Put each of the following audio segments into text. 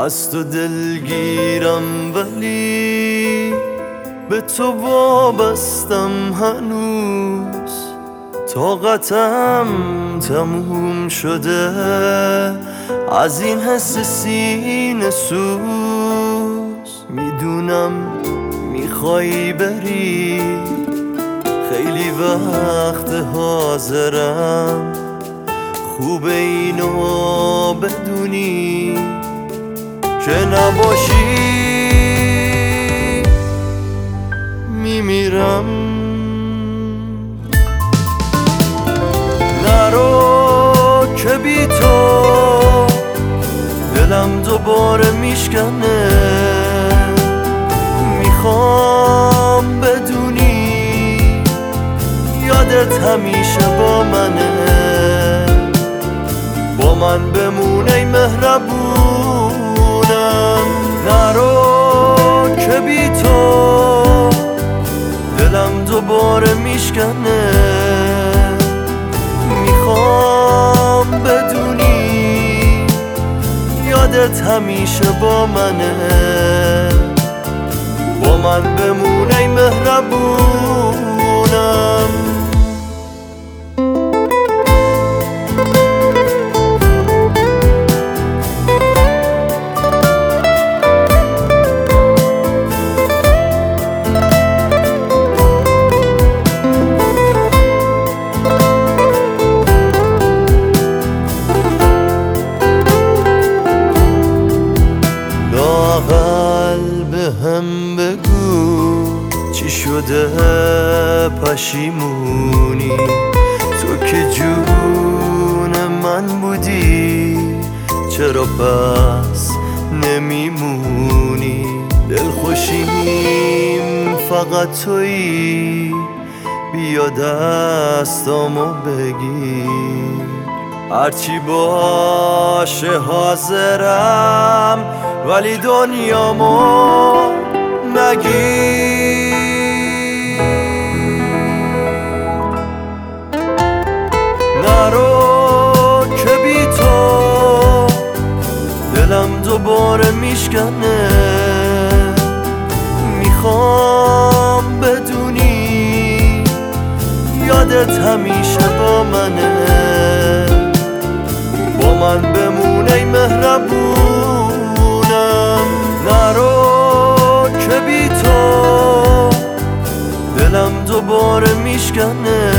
از تو دلگیرم ولی به تو وابستم هنوز. طاقتم تموم شده از این حس سینه سوز. میدونم میخوایی بری، خیلی وقت حاضرم. خوبه اینو بدونی که نباشی میمیرم. نرو که بی تو دلم دوباره میشکنه. میخوام بدونی یادت همیشه با منه. با من بمون ای مهربونم. نرو که بی تو دلم دوباره میشکنه. میخوام بدونی یادت همیشه با منه. با من بمون ای مهربونم. هم بگو چی شده پشیمونی؟ تو که جون من بودی، چرا پس نمیمونی؟ دلخوشیم فقط تویی، بیا دستامو بگیر. هرچی باشه حاضرم، ولی دنیامو نگیر. نرو که بی تو دلم دوباره میشکنه. میخوام بدونی یادت همیشه با منه. با من بمون ای مهربونم. نرو که بی تو دلم دوباره میشکنه.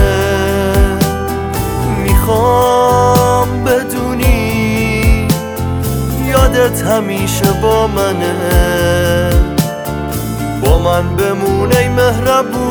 میخوام بدونی یادت همیشه با منه. با من بمون ای مهربونم.